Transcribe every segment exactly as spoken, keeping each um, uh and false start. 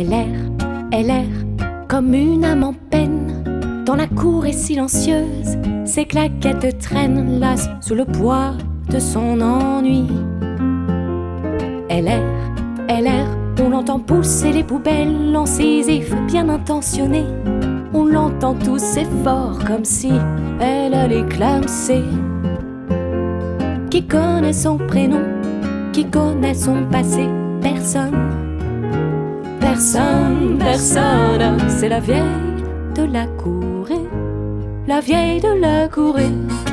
Elle erre, elle erre comme une âme en peine. Dans la cour est silencieuse, ses claquettes traînent, lasse sous le poids de son ennui. Elle erre, elle erre, on l'entend pousser les poubelles en Sisyphe bien intentionné. On l'entend tousser fort comme si elle allait clamser. Qui connaît son prénom? Qui connaît son passé? Personne. Personne, personne. C'est la vieille de la courée, la vieille de la courée.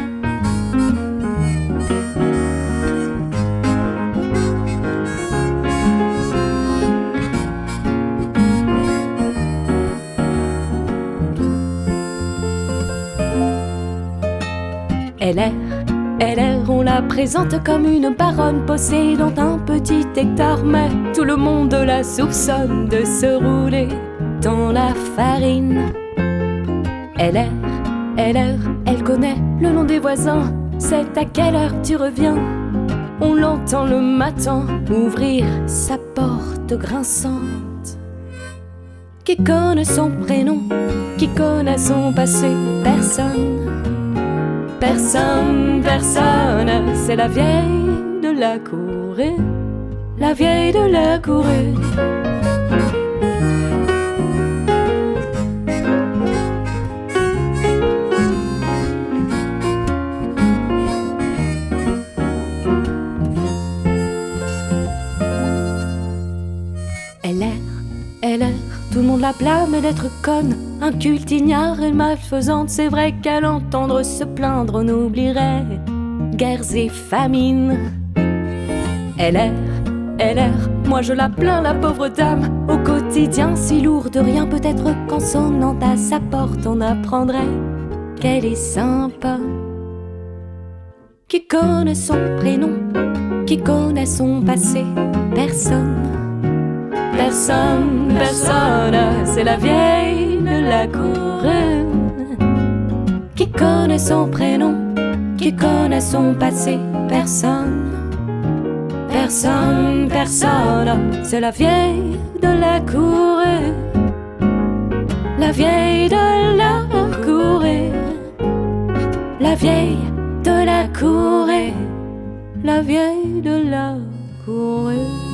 Elle erre, elle erre, on la présente comme une baronne possédant un petit hectare, mais tout le monde la soupçonne de se rouler dans la farine. Elle erre, elle erre, elle connaît le nom des voisins, c'est à quelle heure tu reviens. On l'entend le matin ouvrir sa porte grinçante. Qui connaît son prénom? Qui connaît son passé? Personne. Personne, personne, c'est la vieille de la courée, la vieille de la courée. Elle erre, elle erre, tout le monde la blâme d'être conne, inculte, ignare et malfaisante. C'est vrai qu'à l'entendre se plaindre, on oublierait guerres et famines. Elle erre, elle erre, moi je la plains, la pauvre dame, au quotidien si lourd de rien. Peut-être qu'en sonnant à sa porte on apprendrait qu'elle est sympa. Qui connaît son prénom? Qui connaît son passé? Personne. Personne, personne, c'est la vieille de la courée. Qui connaît son prénom? Qui connaît son passé? Personne. Personne, personne, c'est la vieille de la courée. La vieille de la courée. La vieille de la courée. La vieille de la courée.